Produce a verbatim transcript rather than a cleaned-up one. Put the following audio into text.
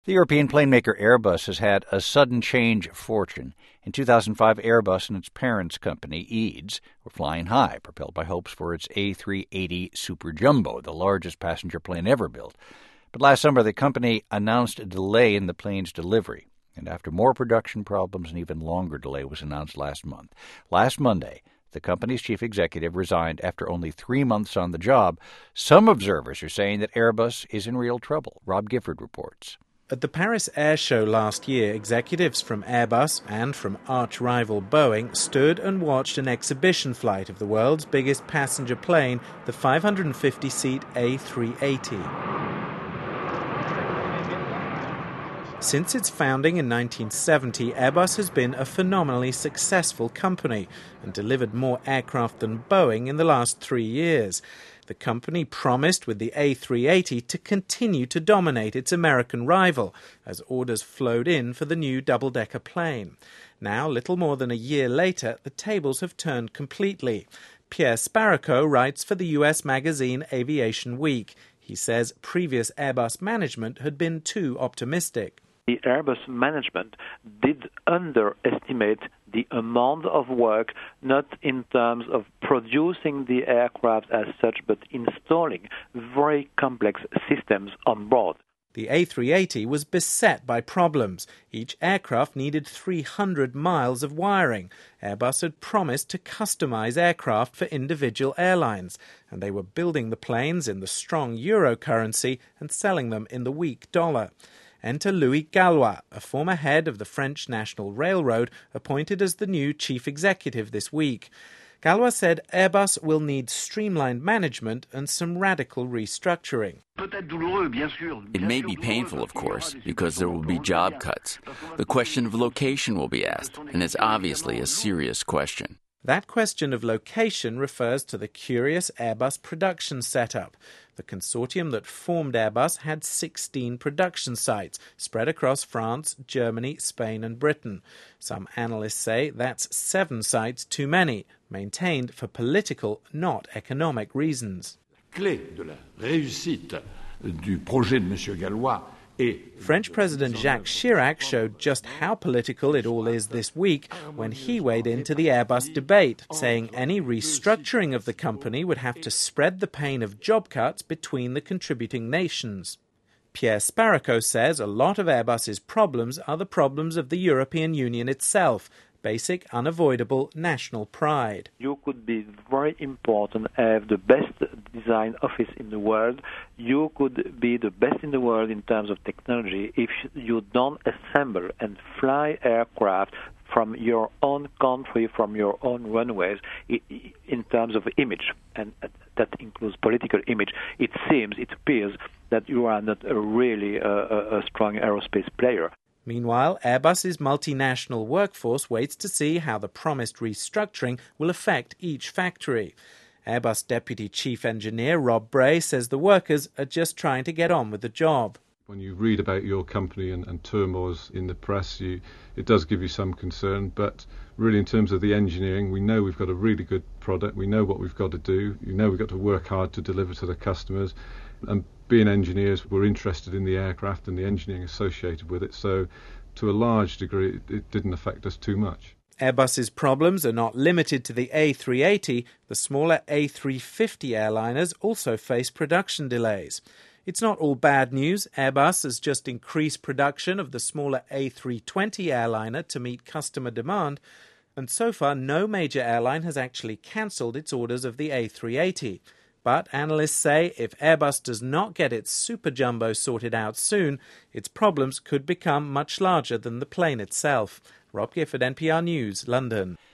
The European plane maker Airbus has had a sudden change of fortune. In two thousand five, Airbus and its parent company, Eads, were flying high, propelled by hopes for its A three eighty Super Jumbo, the largest passenger plane ever built. But last summer, the company announced a delay in the plane's delivery. And after more production problems, an even longer delay was announced last month. Last Monday, the company's chief executive resigned after only three months on the job. Some observers are saying that Airbus is in real trouble. Rob Gifford reports. At the Paris Air Show last year, executives from Airbus and from arch-rival Boeing stood and watched an exhibition flight of the world's biggest passenger plane, the five hundred fifty seat A three eighty. Since its founding in nineteen seventy, Airbus has been a phenomenally successful company and delivered more aircraft than Boeing in the last three years. The company promised with the A three eighty to continue to dominate its American rival as orders flowed in for the new double-decker plane. Now, little more than a year later, the tables have turned completely. Pierre Sparacco writes for the U S magazine Aviation Week. He says previous Airbus management had been too optimistic. The Airbus management did underestimate the amount of work, not in terms of producing the aircraft as such, but installing very complex systems on board. The A three eighty was beset by problems. Each aircraft needed three hundred miles of wiring. Airbus had promised to customize aircraft for individual airlines, and they were building the planes in the strong euro currency and selling them in the weak dollar. Enter Louis Gallois, a former head of the French National Railroad, appointed as the new chief executive this week. Gallois said Airbus will need streamlined management and some radical restructuring. It may be painful, of course, because there will be job cuts. The question of location will be asked, and it's obviously a serious question. That question of location refers to the curious Airbus production setup. The consortium that formed Airbus had sixteen production sites spread across France, Germany, Spain and Britain. Some analysts say that's seven sites too many, maintained for political, not economic reasons. Clé de la réussite du projet de Monsieur Gallois. French President Jacques Chirac showed just how political it all is this week when he weighed into the Airbus debate, saying any restructuring of the company would have to spread the pain of job cuts between the contributing nations. Pierre Sparacco says a lot of Airbus's problems are the problems of the European Union itself, basic, unavoidable national pride. You could be very important, have the best design office in the world. You could be the best in the world in terms of technology if you don't assemble and fly aircraft from your own country, from your own runways, in terms of image, and that includes political image. It seems, it appears that you are not a really a, a, a strong aerospace player. Meanwhile, Airbus's multinational workforce waits to see how the promised restructuring will affect each factory. Airbus Deputy Chief Engineer Rob Bray says the workers are just trying to get on with the job. When you read about your company and, and turmoils in the press, you, it does give you some concern. But really, in terms of the engineering, we know we've got a really good product. We know what we've got to do. You know we've got to work hard to deliver to the customers. And being engineers, we're interested in the aircraft and the engineering associated with it. So to a large degree, it, it didn't affect us too much. Airbus's problems are not limited to the A three eighty. The smaller A three fifty airliners also face production delays. It's not all bad news. Airbus has just increased production of the smaller A three twenty airliner to meet customer demand, and so far no major airline has actually cancelled its orders of the A three eighty. But analysts say if Airbus does not get its Super Jumbo sorted out soon, its problems could become much larger than the plane itself. Rob Gifford, N P R News, London.